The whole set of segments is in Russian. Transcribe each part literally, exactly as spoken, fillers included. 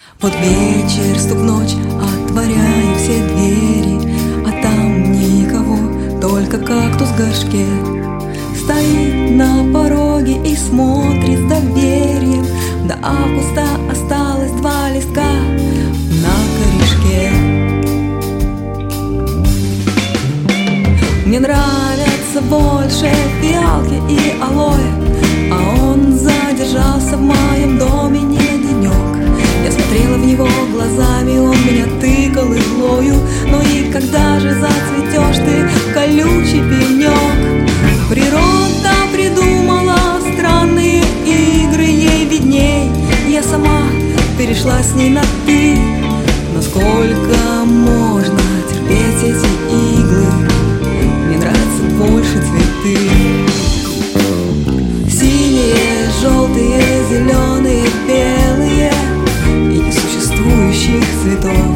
Вот вечер, стук ночь, отворяю все двери, а там никого, только кактус в горшке. Стоит на пороге и смотрит с доверием. До августа осталось два листка на корешке. Мне нравятся больше фиалки и алоэ, а он задержался в моем доме не денек. Я смотрела в него глазами, он меня тыкал иглою. Ну и когда же зацветешь ты, колючий пенек? Природа придумала странные игры, ей видней. Я сама перешла с ней на «ты». Но сколько можно терпеть эти иглы? Мне нравятся больше цветы. Синие, желтые, зеленые, белые и несуществующих цветов.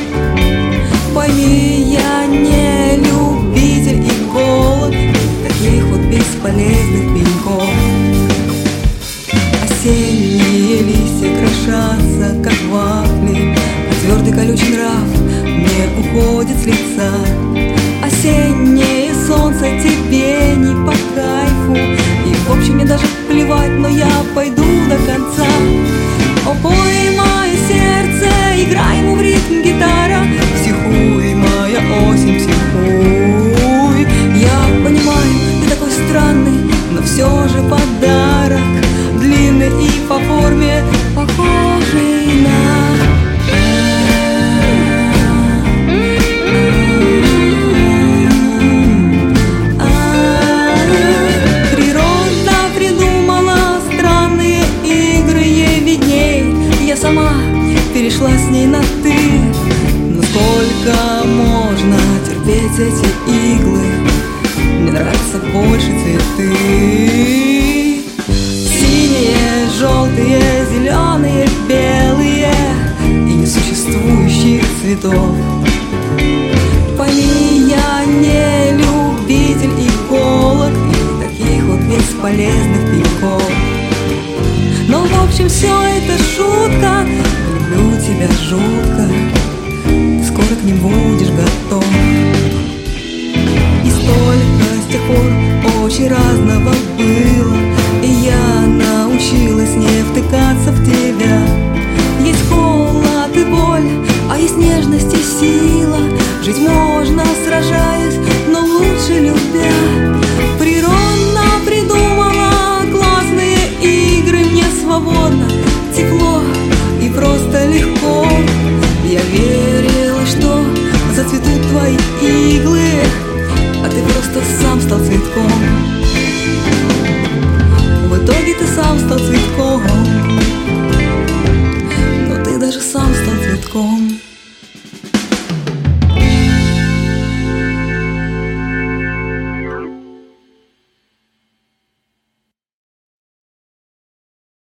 Пойми, я не любитель иголок, таких вот бесполезных пеньков. Осенние листья крошатся, как вафли, а твердый колючий нрав не уходит с лица. Осеннее солнце тебе не по кайфу, и в общем мне даже плевать, но я пойду до конца. О, пой, мое сердце, играй ему в ритм гитара. Психуй, моя осень, психуй. Я понимаю, ты такой странный, но все же подарок. Длинный и по форме похожий на... Я сама перешла с ней на «ты». Но сколько можно терпеть эти иглы? Мне нравятся больше цветы. Синие, желтые, зеленые, белые и несуществующих цветов. Пойми, я не любитель иголок и таких вот бесполезных пеньков. Но в общем все это шутка. Люблю тебя жутко, ты скоро к ним будешь готов. И столько с тех пор очень разного было, и я научилась не втыкаться в тебя. Есть холод и боль, а есть нежность и сила. Жить можно, сражаясь, но лучше любя. Природа придумала классные игры. Мне свободно, тепло и просто легко. Я верила, что зацветут твои иглы, а ты просто сам стал цветком. В итоге ты сам стал цветком.